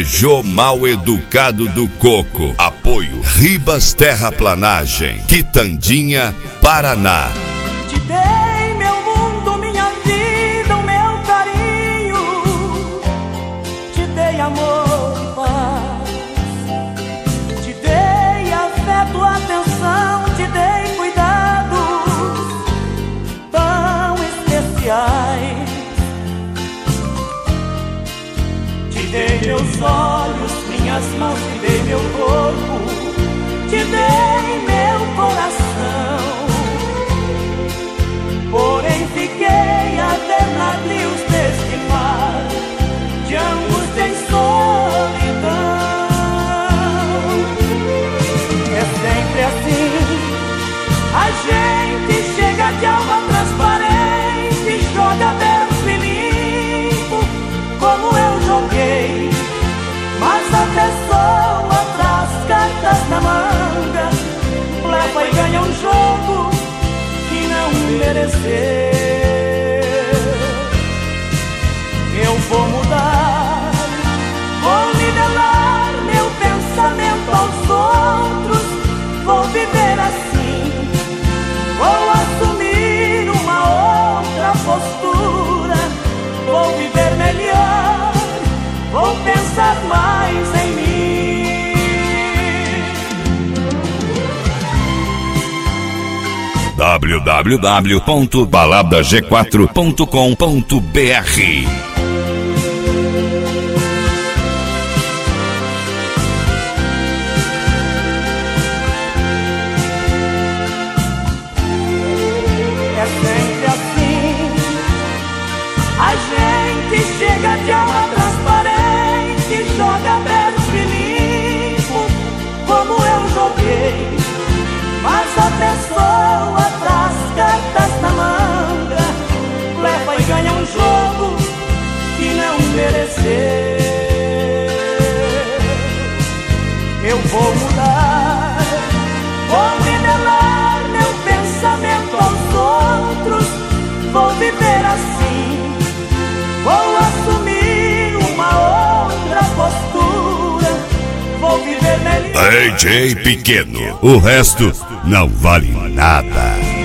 Peugeot Mal Educado do Coco. Apoio Ribas Terraplanagem, Quitandinha, Paraná. Te dei meu mundo, minha vida, o meu carinho. Te dei amor e paz. Te dei afeto, atenção. Te dei cuidados tão especiais. Te dei meus olhos, minhas mãos. Te dei meu corpo. Te dei meu coração. Porém fiquei a ver navios deste mar de angústia e solidão. É sempre assim, a gente chega de alma transparente, joga verso e limpo, como eu joguei. Mas a pessoa traz cartas na manga, leva e ganha um jogo que não merecer. Eu vou mudar, vou nivelar meu pensamento aos outros. Vou viver assim, vou assumir uma outra postura. Vou viver melhor, vou pensar mais em mim. www.baladag4.com.br. É sempre assim, a gente chega de alma transparente, joga verso e limpo, como eu joguei. Mas a pessoa traz cartas na manga, leva e ganha um jogo que não merecer. Eu vou mudar, vou nivelar meu pensamento aos outros. Vou viver assim, vou assumir uma outra postura. Vou viver melhor. DJ Pequeno, o resto não vale nada.